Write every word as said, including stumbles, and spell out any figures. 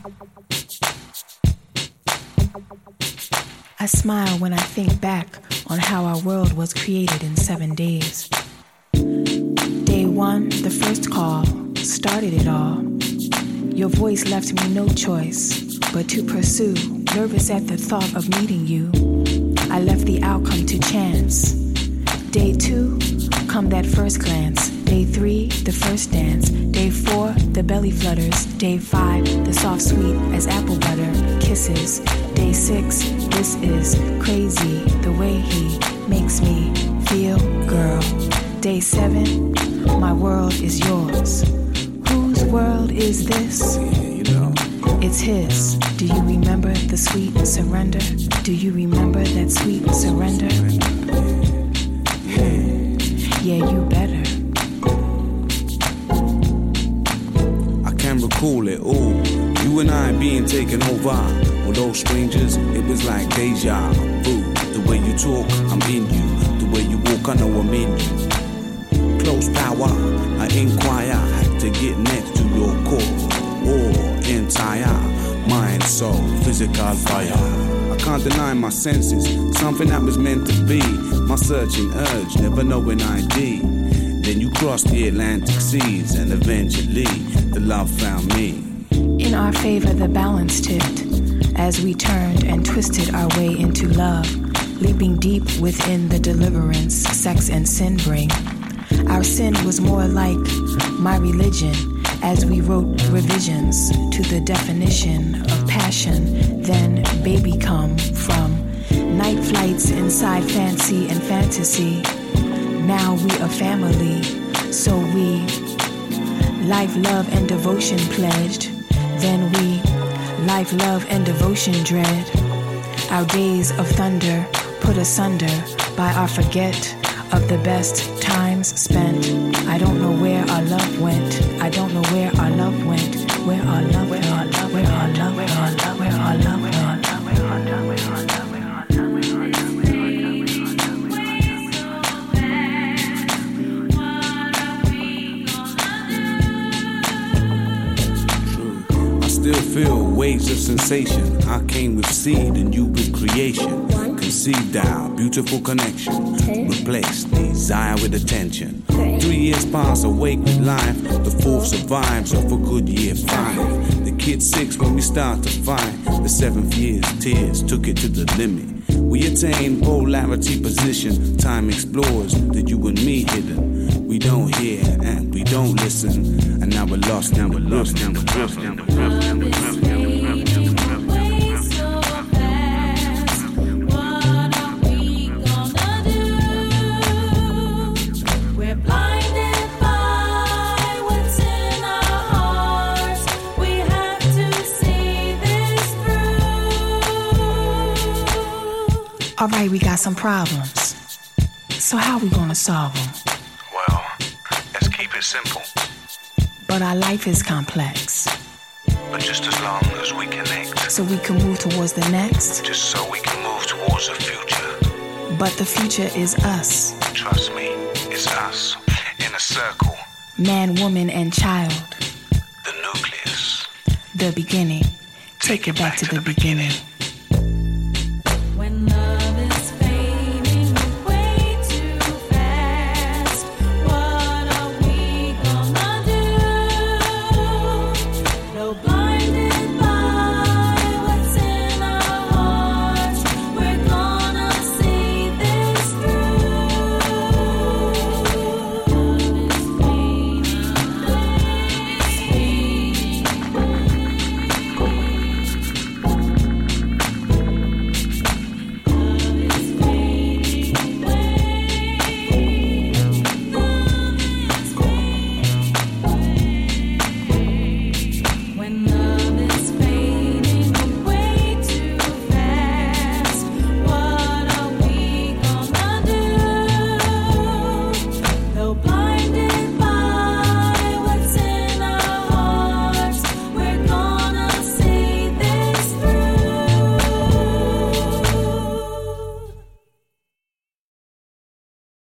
I smile when I think back on how our world was created in seven days. Day one, the first call, started it all. Your voice left me no choice but to pursue. Nervous at the thought of meeting you, I left the outcome to chance. Day two, come that first glance. Day three, the first dance. Day four, the belly flutters. Day five, the soft sweet as apple butter kisses. Day six, this is crazy, the way he makes me feel, girl. Day seven, my world is yours. Whose world is this? Yeah, you know. It's his. Do you remember the sweet surrender? Do you remember that sweet surrender? Yeah, you better. I can recall it all. You and I being taken over. Although strangers, it was like deja vu. The way you talk, I'm in you. The way you walk, I know I'm in you. Close power, I inquire to get next to your core. Or entire mind, soul, physical fire. I can't deny my senses, something that was meant to be. My searching urge, never knowing I D. Then you crossed the Atlantic seas, and eventually the love found me. In our favor, the balance tipped as we turned and twisted our way into love, leaping deep within the deliverance sex and sin bring. Our sin was more like my religion, as we wrote revisions to the definition of passion. Then baby come from night flights inside fancy and fantasy. Now we a family, so we life, love, and devotion pledged. Then we life, love, and devotion dread. Our days of thunder put asunder by our forget of the best times spent. I don't know where our love went. I don't know where our love went. Where our love, where our love, where our love, where our love, where our love, where our love, where our love, where our love. Still feel waves of sensation. I came with seed and you with creation. Conceived our beautiful connection. Replace desire with attention. Three years pass awake with life. The fourth survives of a good year five. The kid's six when we start to fight. The seventh year's tears took it to the limit. We attain polarity position. Time explores the you and me hidden. We don't hear and we don't listen. And now we're lost, now we're lost, now we're lost, now we're lost, now we're lost, now we're lost. All right, we got some problems. So how we gonna solve them? Well, let's keep it simple. But our life is complex. But just as long as we connect. So we can move towards the next. Just so we can move towards the future. But the future is us. Trust me, it's us. In a circle. Man, woman, and child. The nucleus. The beginning. Take, Take it back, back to, to the, the beginning. beginning.